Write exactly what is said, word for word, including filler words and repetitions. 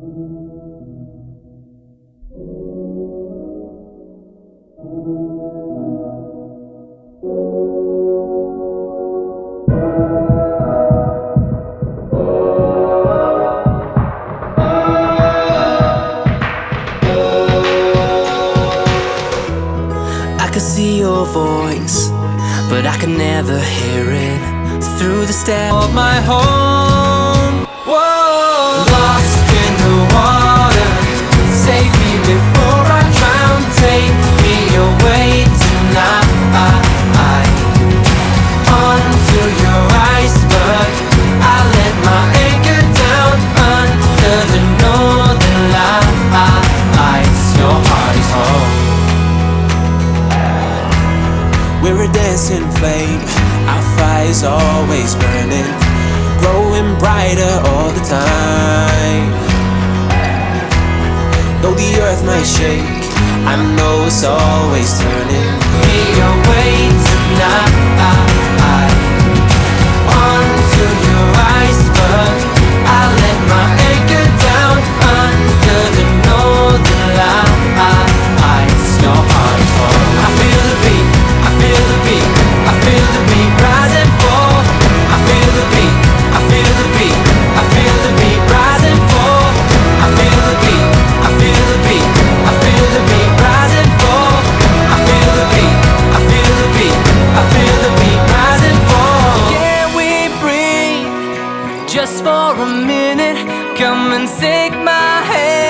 I could see your voice, but I could never hear it through the steps of my home. Whoa, lost in the water, save me before I drown. Take me away tonight, onto your iceberg. I let my anchor down under the northern lights. Your heart is home. We're a dancing flame, our fire's always burning, growing brighter all the time. Though the earth might shake, I know it's always turning. Me away tonight, onto your iceberg. I let my anchor down under the northern lights. Your heart is home. I feel the beat, I feel the beat, I feel the beat rise and fall. I feel the beat, I feel the beat, I feel the beat rise and fall. I feel the beat, I feel the beat, I feel the beat rise and fall. I feel the beat, I feel the beat, I feel the beat rise and fall. Can we breathe just for a minute? Come and take my hand.